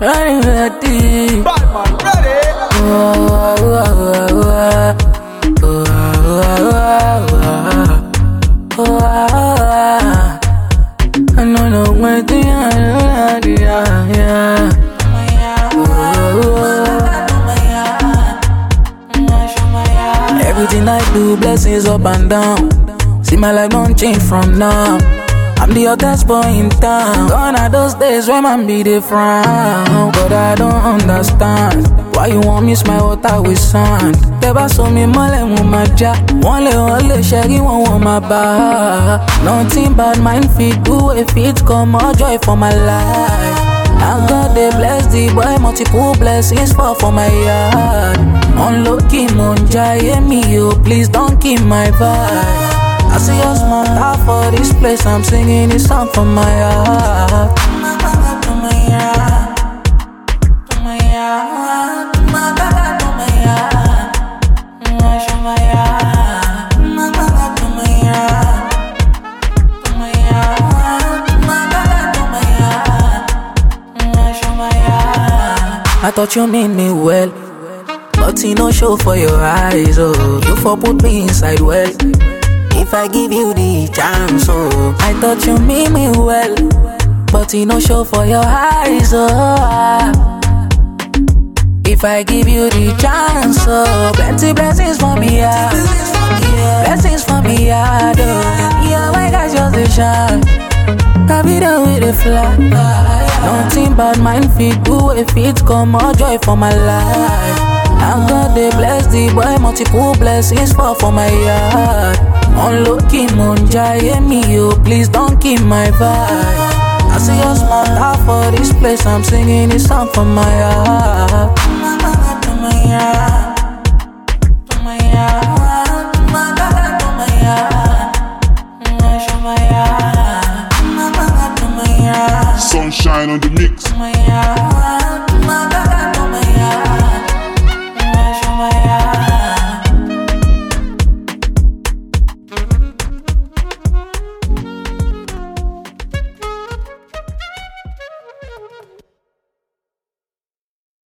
ready. Bad man, ready. I don't know what the everything I do, blessings up and down. See my life don't change from now. I'm the hottest boy in town. Gone are those days when man be the frown. But I don't understand why you want me smile water with sand. Teba so me mole mu maja. One shaggy one want my bar. Nothing bad mind fit do if it come more joy for my life. I God they bless the boy, multiple blessings fall for my yard. Unlucky monja, yeah me yo, please don't keep my vibe. I see your small heart for this place, I'm singing this song from my heart. I thought you mean me well, but you no show for your eyes, oh. You for put me inside well, if I give you the chance, oh. I thought you mean me well, but you no show for your eyes, oh. If I give you the chance, oh. Plenty blessings for me, yeah. Blessings for me, yeah, oh. Yeah, my God, just a shine. I be there with a fly. Nothing bad mind fit do if it come more joy for my life. I God they bless the boy, multiple blessings fall for my yard. Unlucky monja, yeah me yo, please don't keep my vibe. I see your small heart for this place, I'm singing this song from my heart. Sunshine on the mix.